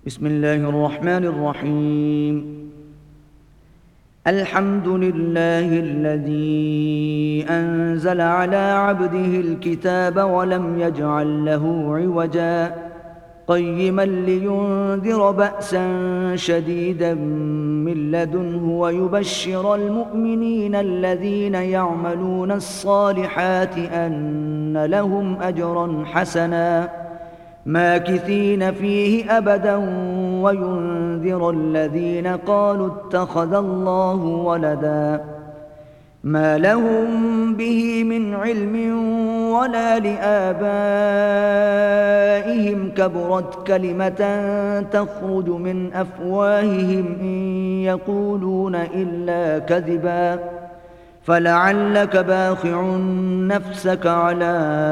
بسم الله الرحمن الرحيم. الحمد لله الذي أنزل على عبده الكتاب ولم يجعل له عوجا قيما لينذر بأسا شديدا من لدنه ويبشر المؤمنين الذين يعملون الصالحات أن لهم أجرا حسنا ماكثين فيه أبدا وينذر الذين قالوا اتخذ الله ولدا ما لهم به من علم ولا لآبائهم كبرت كلمة تخرج من أفواههم إن يقولون إلا كذبا فلعلك باخع نفسك على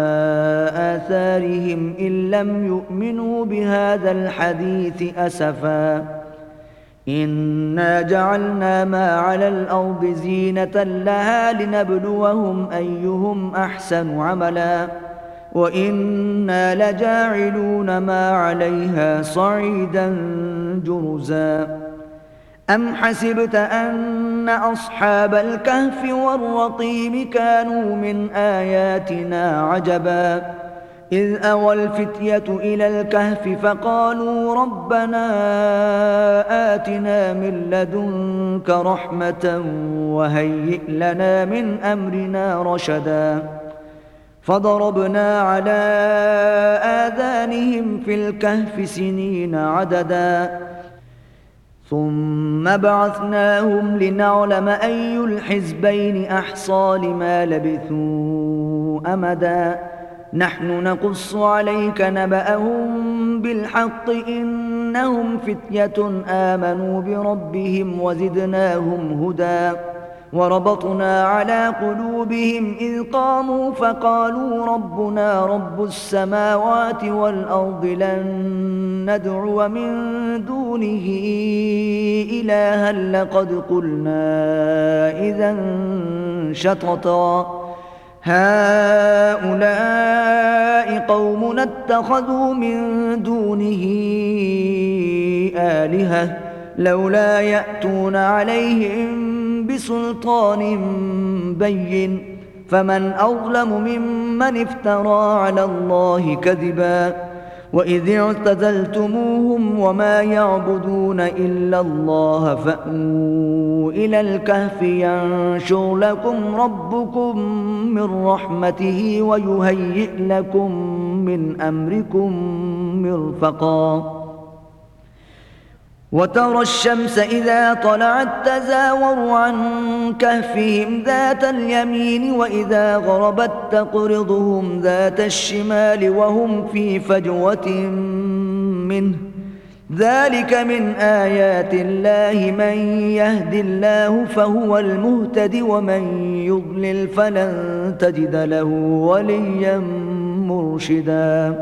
آثارهم إن لم يؤمنوا بهذا الحديث أسفا إنا جعلنا ما على الأرض زينة لها لنبلوهم أيهم أحسن عملا وإنا لجاعلون ما عليها صعيدا جرزا أم حسبت أن أصحاب الكهف والرقيم كانوا من آياتنا عجبا إذ أوى الفتية إلى الكهف فقالوا ربنا آتنا من لدنك رحمة وهيئ لنا من أمرنا رشدا فضربنا على آذانهم في الكهف سنين عددا ثم بعثناهم لنعلم أي الحزبين أحصى لما لبثوا أمدا نحن نقص عليك نبأهم بالحق إنهم فتية آمنوا بربهم وزدناهم هدى وربطنا على قلوبهم إذ قاموا فقالوا ربنا رب السماوات والأرض لن ندعو من دونه إلها لقد قلنا إذا شططا هؤلاء قومنا اتخذوا من دونه آلهة لولا يأتون عليهم بسلطان بين فمن أظلم ممن افترى على الله كذبا وإذ اعتزلتموهم وما يعبدون إلا الله فأووا إلى الكهف ينشر لكم ربكم من رحمته ويهيئ لكم من أمركم مرفقا وترى الشمس إذا طلعت تزاور عن كهفهم ذات اليمين وإذا غربت تقرضهم ذات الشمال وهم في فجوة منه ذلك من آيات الله من يهد الله فهو المهتد ومن يضلل فلن تجد له وليا مرشدا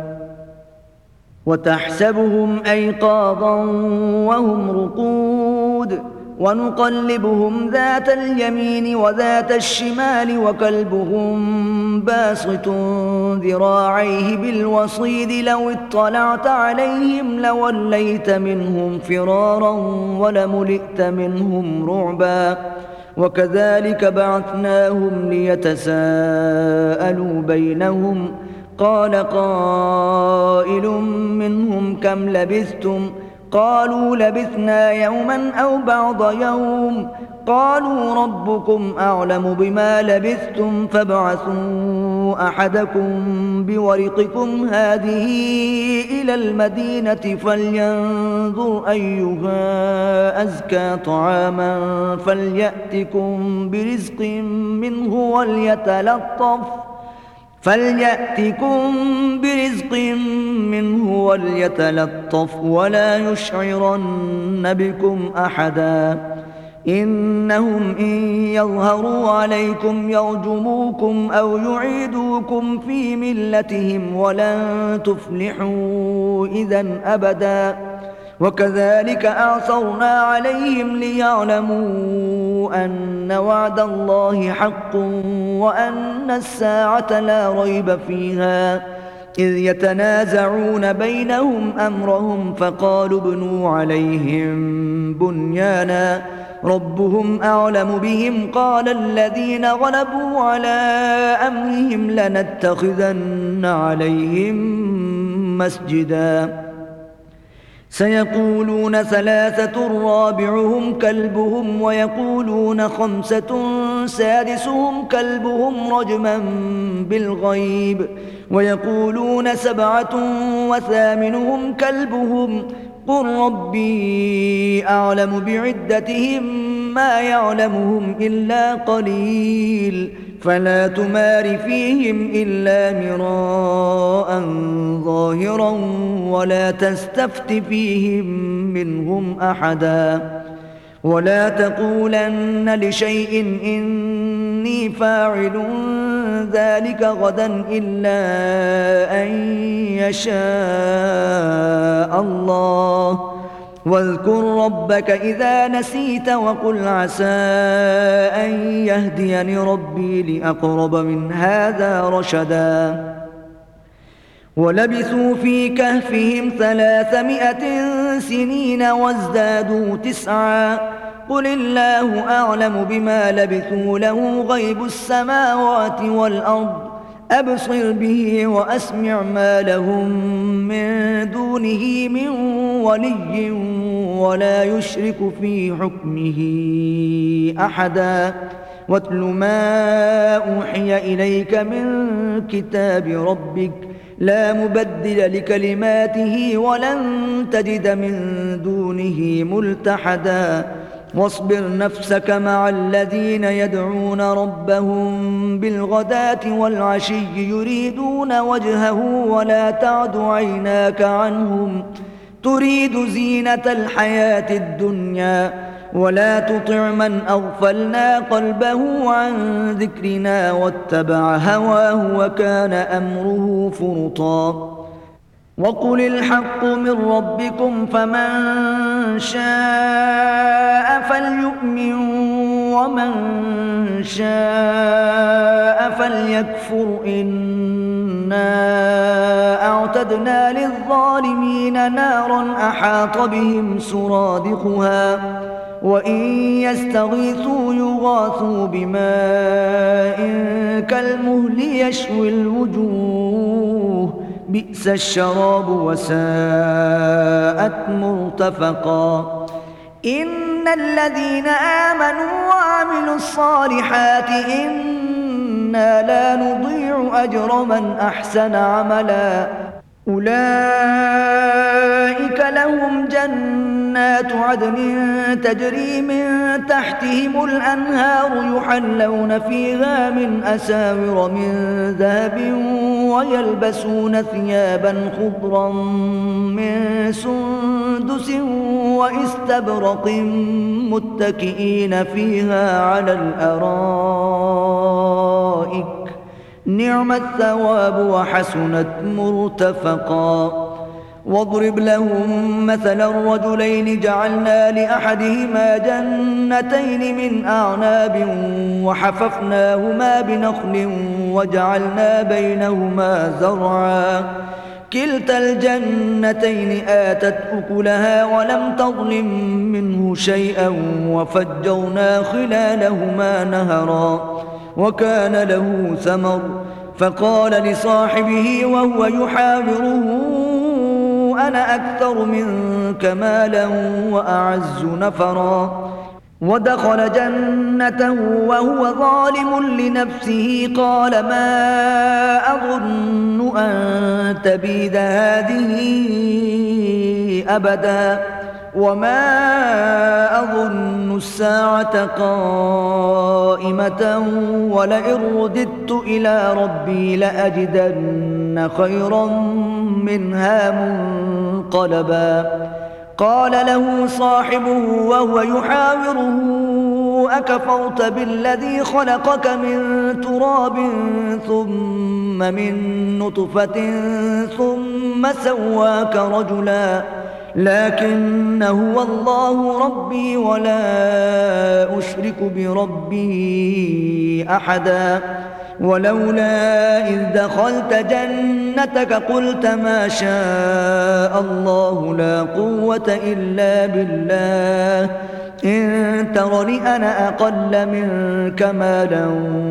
وتحسبهم أيقاظا وهم رقود ونقلبهم ذات اليمين وذات الشمال وكلبهم باسط ذراعيه بالوصيد لو اطلعت عليهم لوليت منهم فرارا ولملئت منهم رعبا وكذلك بعثناهم ليتساءلوا بينهم قال قائل منهم كم لبثتم قالوا لبثنا يوما أو بعض يوم قالوا ربكم أعلم بما لبثتم فابعثوا أحدكم بورقكم هذه إلى المدينة فلينظر أيها أزكى طعاما فليأتكم برزق منه وليتلطف ولا يشعرن بكم أحدا إنهم إن يظهروا عليكم يرجموكم أو يعيدوكم في ملتهم ولن تفلحوا إذا أبدا وكذلك أعثرنا عليهم ليعلموا أن وعد الله حق وأن الساعة لا ريب فيها إذ يتنازعون بينهم أمرهم فقالوا ابنوا عليهم بنيانا ربهم أعلم بهم قال الذين غلبوا على أمرهم لنتخذن عليهم مسجدا سيقولون ثلاثة رابعهم كلبهم ويقولون خمسة سادسهم كلبهم رجما بالغيب ويقولون سبعة وثامنهم كلبهم قل ربي أعلم بعدتهم ما يعلمهم إلا قليل فلا تمار فيهم إلا مراء ظاهرا ولا تستفت فيهم منهم أحدا ولا تقولن لشيء إني فاعل ذلك غدا إلا أن يشاء الله واذكر ربك إذا نسيت وقل عسى أن يهديني ربي لأقرب من هذا رشدا ولبثوا في كهفهم 300 سنين وازدادوا 9 قل الله أعلم بما لبثوا له غيب السماوات والأرض أبصر به وأسمع ما لهم من دونه من ولي ولا يشرك في حكمه أحدا واتل ما أوحي إليك من كتاب ربك لا مبدل لكلماته ولن تجد من دونه ملتحدا واصبر نفسك مع الذين يدعون ربهم بالغداة والعشي يريدون وجهه ولا تعد عيناك عنهم تريد زينة الحياة الدنيا ولا تطع من أغفلنا قلبه عن ذكرنا واتبع هواه وكان أمره فرطا وقل الحق من ربكم فمن شاء فليؤمن ومن شاء فليكفر إنا أعتدنا للظالمين نارا أحاط بهم سرادقها وإن يستغيثوا يغاثوا بماء كالمهل يشوي الوجوه بئس الشراب وساءت مرتفقا إن الذين آمنوا وعملوا الصالحات إنا لا نضيع أجر من أحسن عملا أولئك لهم جنات عدن تجري من تحتهم الأنهار يحلون فيها من أساور من ذهب ويلبسون ثيابا خضرا من سندس واستبرق متكئين فيها على الأرائك نعم الثواب وحسنت مرتفقا واضرب لهم مثلا الرجلين جعلنا لأحدهما جنتين من أعناب وحففناهما بنخل وجعلنا بينهما زرعا كلتا الجنتين آتت أكلها ولم تظلم منه شيئا وفجرنا خلالهما نهرا وكان له ثمر فقال لصاحبه وهو يحاوره أنا أكثر منك مالا وأعز نفرا ودخل جنته وهو ظالم لنفسه قال ما أظن أن تبيد هذه أبدا وما أظن الساعة قائمة ولئن رددت إلى ربي لأجدن خيرا منها منقلبا قال له صاحبه وهو يحاوره أكفرت بالذي خلقك من تراب ثم من نطفة ثم سواك رجلا لكن هو الله ربي ولا أشرك بربي أحدا ولولا إذ دخلت جنتك جنتك قلت ما شاء الله لا قوة إلا بالله إن ترني أنا أقل منك مالا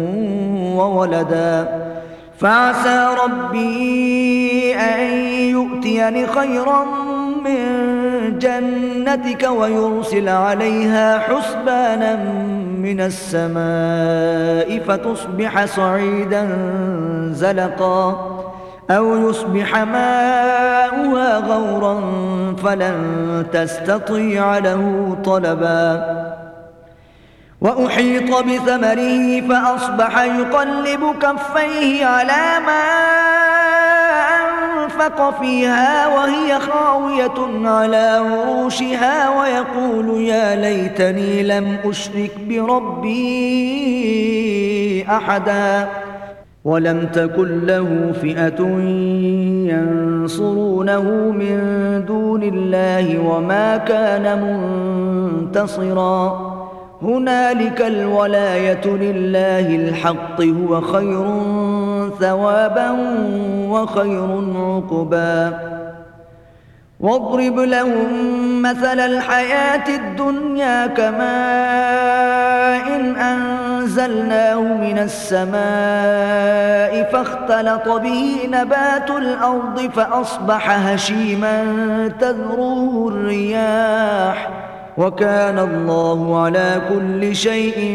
وولدا فعسى ربي أن يؤتيني خيرا من جنتك ويرسل عليها حسبانا من السماء فتصبح صعيدا زلقا أو يصبح ماؤها غورا فلن تستطيع له طلبا وأحيط بثمره فأصبح يقلب كفيه على ما أنفق فيها وهي خاوية على عروشها ويقول يا ليتني لم أشرك بربي أحدا ولم تكن له فئة ينصرونه من دون الله وما كان منتصرا هنالك الولاية لله الحق هو خير ثوابا وخير عقبا واضرب لهم مثل الحياة الدنيا كماء إن أنزلناه من السماء فاختلط به نبات الأرض فأصبح هشيما تذروه الرياح وكان الله على كل شيء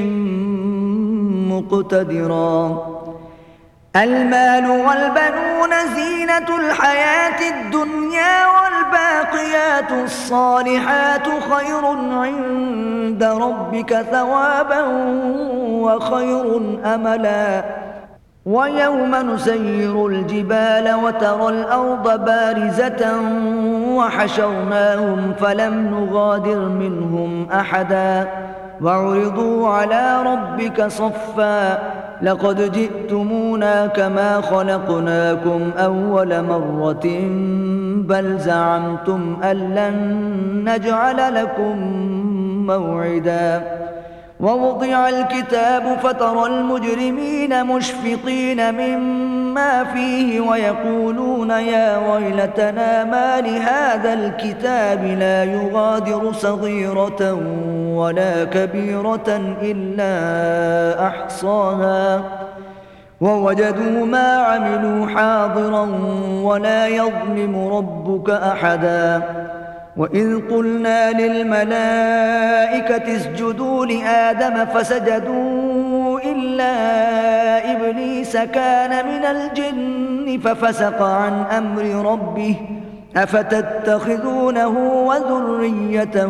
مقتدرا المال والبنون زينة الحياة الدنيا والباقيات الصالحات خير عند ربك ثوابا وخير أملا ويوم نسير الجبال وترى الأرض بارزة وحشرناهم فلم نغادر منهم أحدا وعرضوا على ربك صفا لقد جئتمونا كما خلقناكم أول مرة بل زعمتم أن لن نجعل لكم موعدا ووضع الكتاب فترى المجرمين مشفقين مما فيه ويقولون يا ويلتنا ما لهذا الكتاب لا يغادر صغيرة ولا كبيرة إلا أحصاها ووجدوا ما عملوا حاضرا ولا يظلم ربك أحدا وإذ قلنا للملائكة اسجدوا لآدم فسجدوا إلا إبليس كان من الجن ففسق عن أمر ربه أفتتخذونه وذريته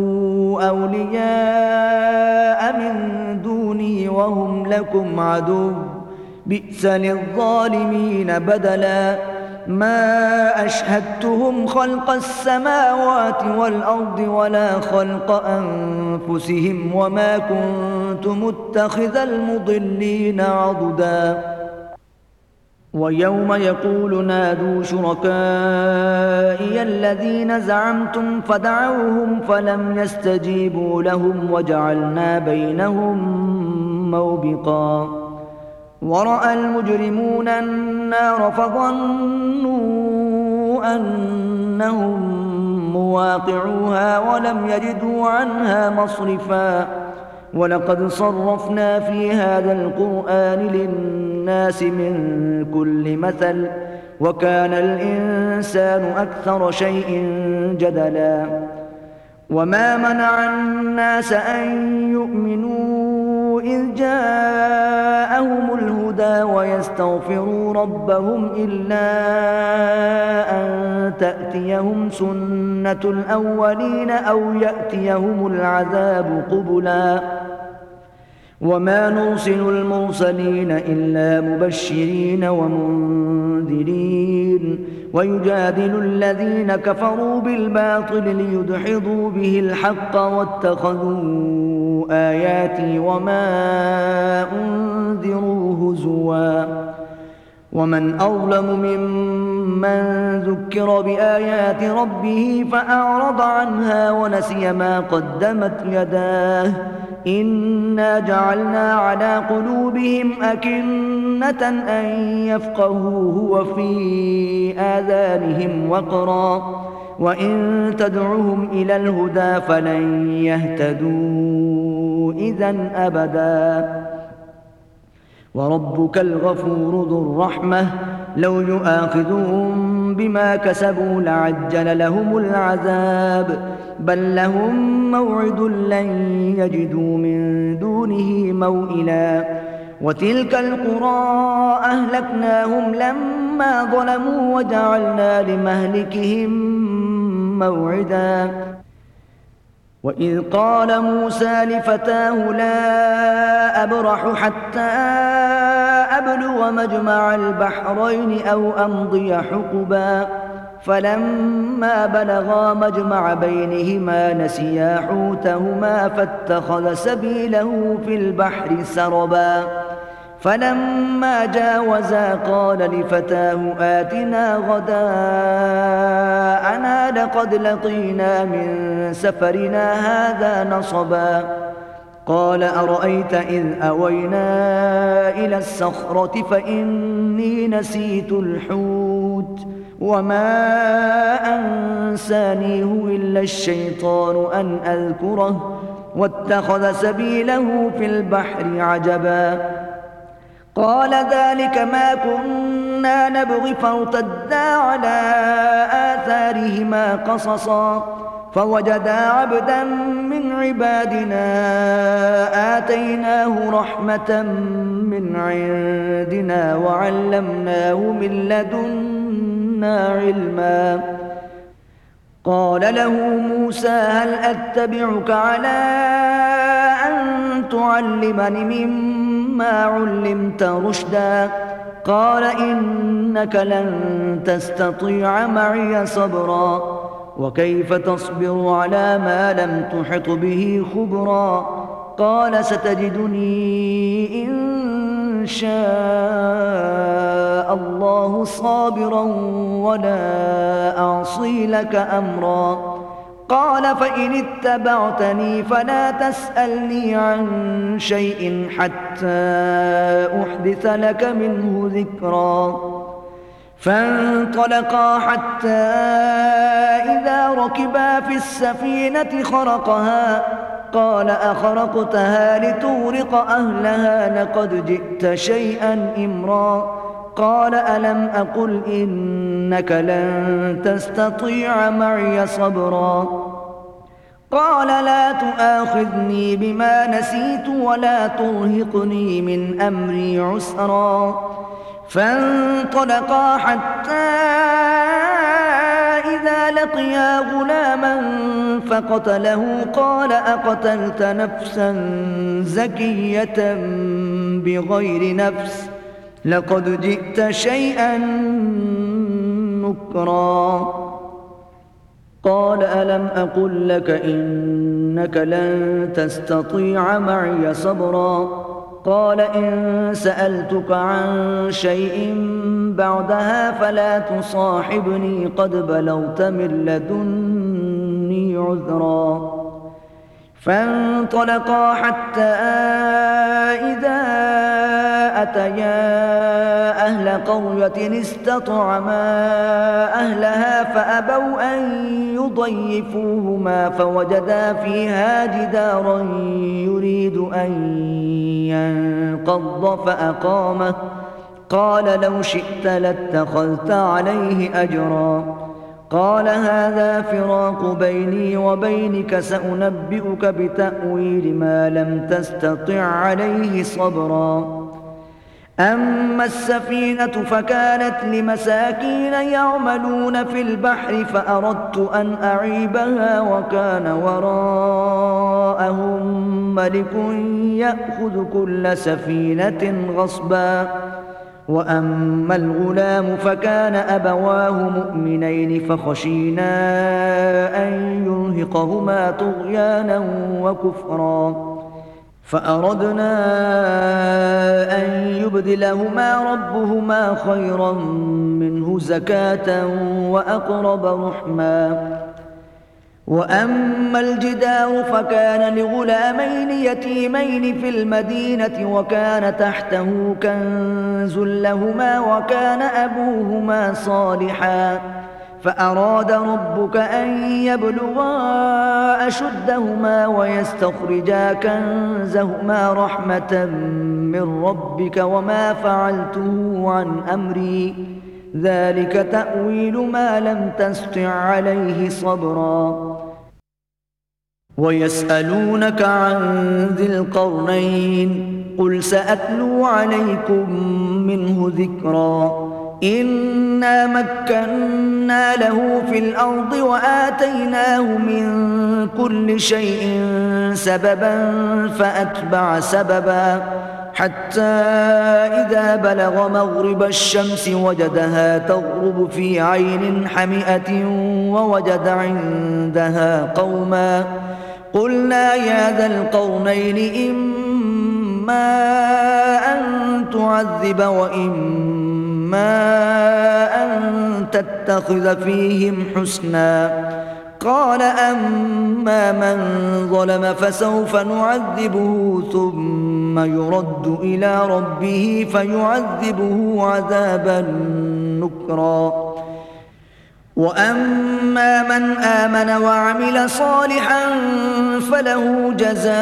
أولياء من دوني وهم لكم عدو بئس للظالمين بدلا ما أشهدتهم خلق السماوات والأرض ولا خلق أنفسهم وما كنت متخذ المضلين عضدا ويوم يقول نادوا شركائي الذين زعمتم فدعوهم فلم يستجيبوا لهم وجعلنا بينهم موبقا ورأى المجرمون النار فظنوا أنهم مواقعوها ولم يجدوا عنها مصرفا ولقد صرفنا في هذا القرآن للناس من كل مثل وكان الإنسان أكثر شيء جدلا وما منع الناس أن يؤمنوا إذ جاءهم الهدى ويستغفروا ربهم إلا أن تأتيهم سنة الأولين أو يأتيهم العذاب قبلا وما نرسل المرسلين إلا مبشرين ومنذرين ويجادل الذين كفروا بالباطل ليدحضوا به الحق واتخذوا آياتي وما أنذروا هزوا ومن أظلم ممن ذكر بآيات ربه فأعرض عنها ونسي ما قدمت يداه إنا جعلنا على قلوبهم أكنة أن يفقهوه وفي آذانهم وقرا وإن تدعهم إلى الهدى فلن يهتدوا إذن أبدا وربك الغفور ذو الرحمة لو يؤاخذهم بما كسبوا لعجل لهم العذاب بل لهم موعد لن يجدوا من دونه موئلا وتلك القرى أهلكناهم لما ظلموا وجعلنا لمهلكهم موعدا وإذ قال موسى لفتاه لا أبرح حتى أبلغ مجمع البحرين أو أمضي حقبا فلما بلغا مجمع بينهما نسيا حوتهما فاتخذ سبيله في البحر سربا فلما جاوزا قال لفتاه آتنا غداءنا لقد لقينا من سفرنا هذا نصبا قال أرأيت إذ أوينا إلى الصخرة فإني نسيت الحوت وما أنسانيه إلا الشيطان أن أذكره واتخذ سبيله في البحر عجبا قال ذلك ما كنا نبغي فارتدا على آثارهما قصصا فوجدا عبدا من عبادنا آتيناه رحمة من عندنا وعلمناه من لدنا علما قال له موسى هل أتبعك على أن تعلمني مما علمت رشدا قال إنك لن تستطيع معي صبرا وكيف تصبر على ما لم تحط به خبرا قال ستجدني إن شاء الله صابرا ولا أعصي لك أمرا قال فإن اتبعتني فلا تسألني عن شيء حتى أحدث لك منه ذكرا فانطلقا حتى إذا ركبا في السفينة خرقها قال أخرقتها لتغرق أهلها لقد جئت شيئا إمرا قال ألم أقل إنك لن تستطيع معي صبرا قال لا تؤاخذني بما نسيت ولا ترهقني من أمري عسرا فانطلقا حتى إذا لقيا غلاما فقتله قال أقتلت نفسا زكية بغير نفس لقد جئت شيئا نكرا قال ألم أقل لك إنك لن تستطيع معي صبرا قال إن سألتك عن شيء بعدها فلا تصاحبني قد بلغت من لدني عذرا فانطلقا حتى إذا أتيا أهل قرية استطعما أهلها فأبوا أن يضيفوهما فوجدا فيها جدارا يريد أن ينقض فأقامه قال لو شئت لاتخذت عليه أجرا قال هذا فراق بيني وبينك سأنبئك بتأويل ما لم تستطع عليه صبرا أما السفينة فكانت لمساكين يعملون في البحر فأردت أن أعيبها وكان وراءهم ملك يأخذ كل سفينة غصبا وأما الغلام فكان أبواه مؤمنين فخشينا أن يرهقهما طغيانا وكفرا فأردنا أن يبدلهما ربهما خيرا منه زكاة وأقرب رحما وأما الجدار فكان لغلامين يتيمين في المدينة وكان تحته كنز لهما وكان أبوهما صالحا فأراد ربك أن يبلغا أشدهما ويستخرجا كنزهما رحمة من ربك وما فعلته عن أمري ذلك تأويل ما لم تسطع عليه صبرا ويسألونك عن ذي القرنين قل سأتلو عليكم منه ذكرا إنا مكنا له في الأرض وآتيناه من كل شيء سببا فأتبع سببا حتى إذا بلغ مغرب الشمس وجدها تغرب في عين حمئة ووجد عندها قوما قلنا يا ذا القرنين إما أن تعذب وإما أن تتخذ فيهم حسنا قال أما من ظلم فسوف نعذبه ثم يرد إلى ربه فيعذبه عذابا نكرا وأما من آمن وعمل صالحا فله جزاء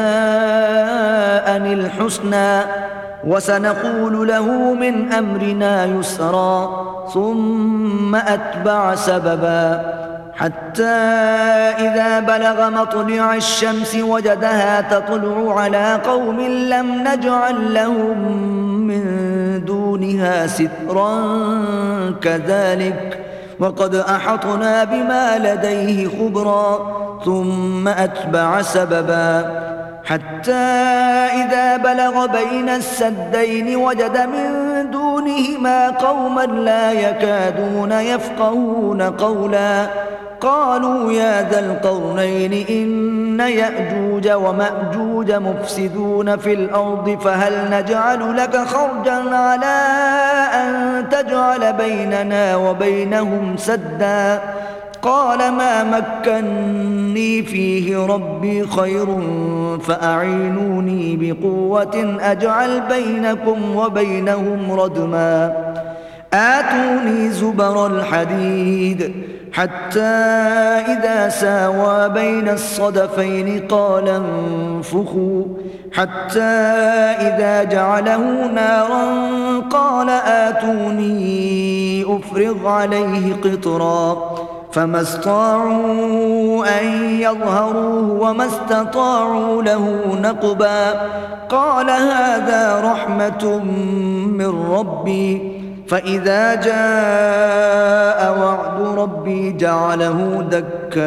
الحسنى وسنقول له من أمرنا يسرا ثم أتبع سببا حتى إذا بلغ مطلع الشمس وجدها تطلع على قوم لم نجعل لهم من دونها سترا كذلك وقد أحطنا بما لديه خبرا ثم أتبع سببا حتى إذا بلغ بين السدين وجد من دونهما قوما لا يكادون يفقهون قولا قالوا يا ذا القرنين إن يأجوج ومأجوج مفسدون في الأرض فهل نجعل لك خرجا على أن تجعل بيننا وبينهم سدا قال ما مكني فيه ربي خير فأعينوني بقوة أجعل بينكم وبينهم ردما آتوني زبر الحديد حتى إذا ساوى بين الصدفين قال انفخوا حتى إذا جعله نارا قال آتوني أفرغ عليه قطرا فما استطاعوا أن يظهروه وما استطاعوا له نقبا قال هذا رحمة من ربي فإذا جاء وعد ربي جعله دكاء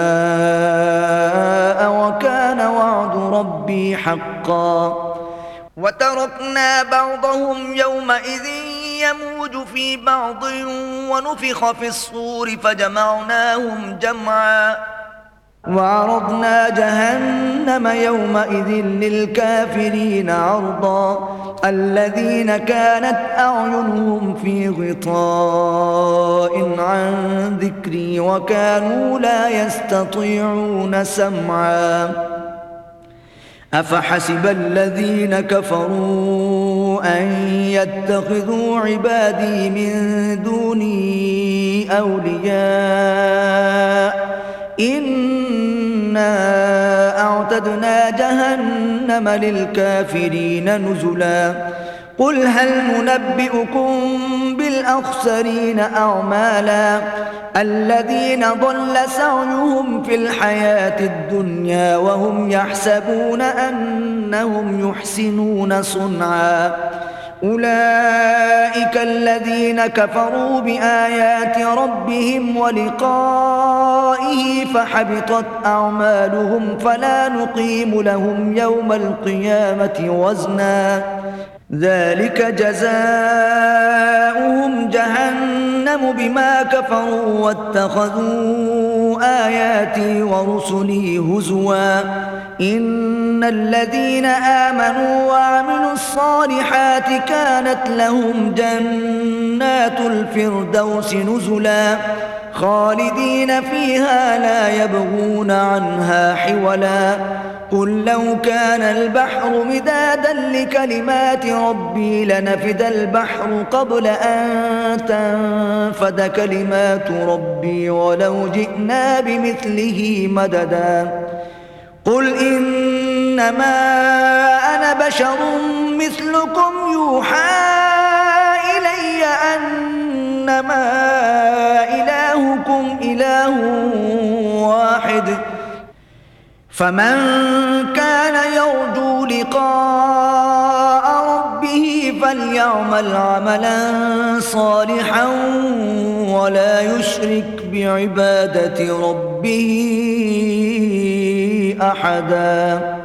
وكان وعد ربي حقا وتركنا بعضهم يومئذ يموج في بعض ونفخ في الصور فجمعناهم جمعا وعرضنا جهنم يومئذ للكافرين عرضا الذين كانت أعينهم في غطاء عن ذكري وكانوا لا يستطيعون سمعا أفحسب الذين كفروا أن يتخذوا عبادي من دوني أولياء إنا أعتدنا جهنم للكافرين نزلا قل هل ننبئكم بالأخسرين أعمالا الذين ضل سعيهم في الحياة الدنيا وهم يحسبون أنهم يحسنون صنعا أولئك الذين كفروا بآيات ربهم ولقائه فحبطت أعمالهم فلا نقيم لهم يوم القيامة وزنا ذلك جزاؤهم جهنم بما كفروا واتخذوا آياتي ورسلي هزوا إن الذين آمنوا وعملوا الصالحات كانت لهم جنات الفردوس نزلا خالدين فيها لا يبغون عنها حولا قل لو كان البحر مدادا لكلمات ربي لنفد البحر قبل أن تنفد كلمات ربي ولو جئنا بمثله مددا قل إنما أنا بشر مثلكم يوحى إلي أنما إلهكم إله واحد فمن كان يرجو لقاء ربه فليعمل عملا صالحا ولا يشرك بعبادة ربه أحدا